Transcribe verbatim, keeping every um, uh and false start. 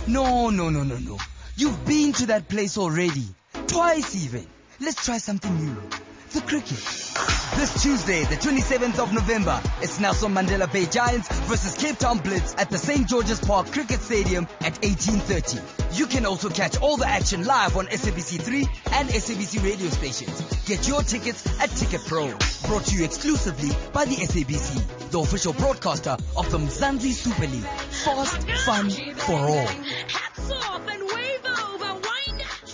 No, no, no, no, no. You've been to that place already. Twice even. Let's try something new. The cricket. This Tuesday, the twenty-seventh of November, it's Nelson Mandela Bay Giants versus Cape Town Blitz at the Saint George's Park Cricket Stadium at eighteen thirty. You can also catch all the action live on S A B C three and S A B C radio stations. Get your tickets at Ticket Pro. Brought to you exclusively by the S A B C, the official broadcaster of the Mzansi Super League. Fast, fun, for all.